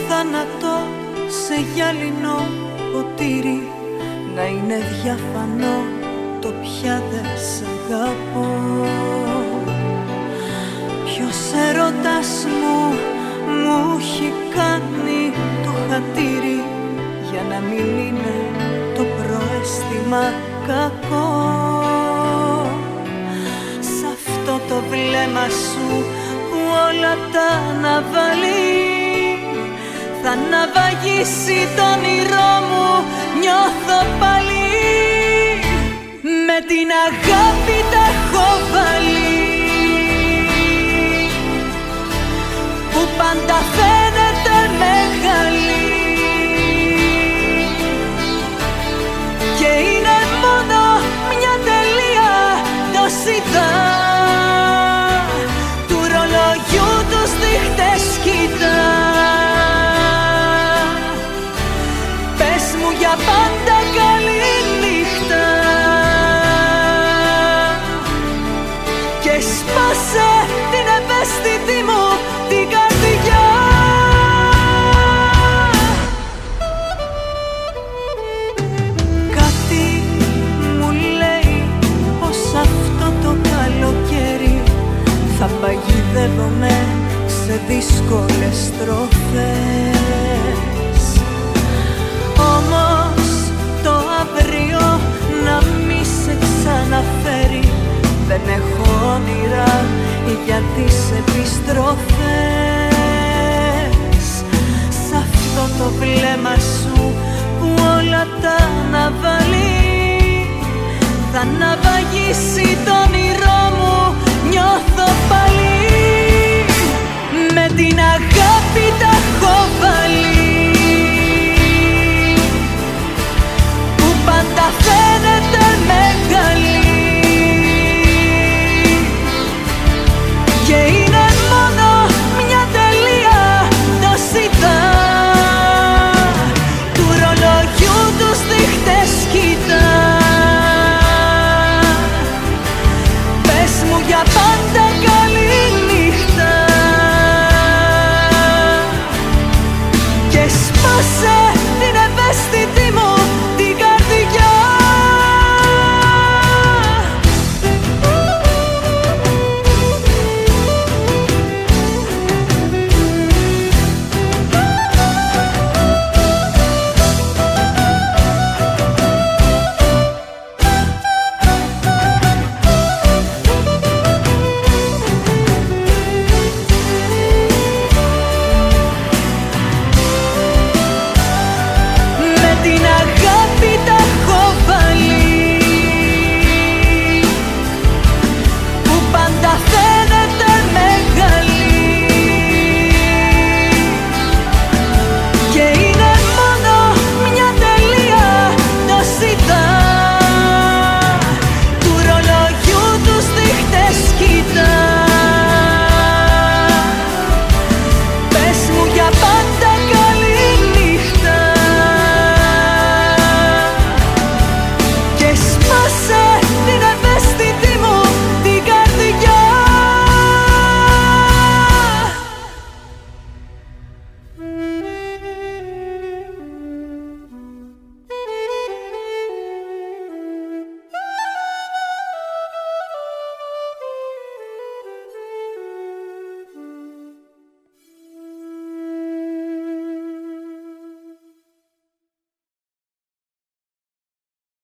θάνατο σε γυαλινό ποτήρι, να είναι διαφανό το πια δεν σ' αγαπώ. Ποιος έρωτας μου έχει κάνει το χατήρι, για να μην είναι το προαίσθημα κακό. Σ' αυτό το βλέμμα σου που όλα τα αναβαλεί, θα ναυαγίσει το όνειρό μου, νιώθω πάλι. Με την αγάπη τα έχω βάλει, που πάντα φαίνεται μεγάλη, και είναι μόνο μια τελεία, το σιδά του ρολογιού τους δείχτες κοιτά. Πες μου για πάντα καλή νύχτα και σπάσε την ευαίσθητη μου την καρδιά. Κάτι μου λέει πως αυτό το καλοκαίρι θα παγιδεύομαι σε δύσκολες στροφές. Όμως το αύριο να μη σε ξαναφέρει, δεν έχω όνειρα για τις επιστροφές. Σ' αυτό το βλέμμα σου που όλα τα αναβαλεί, θα ναυαγίσει το όνειρό μου, νιώθω πάλι. Με την αγάπη τα έχω βάλει, που πάντα φαίνεται μεγάλη, και είναι μόνο μια τελεία, το σιδά του ρολογιού τους δείχτες κοιτά. Πες μου για πάντα καλή νύχτα και σπάσε την ευαίσθητη μου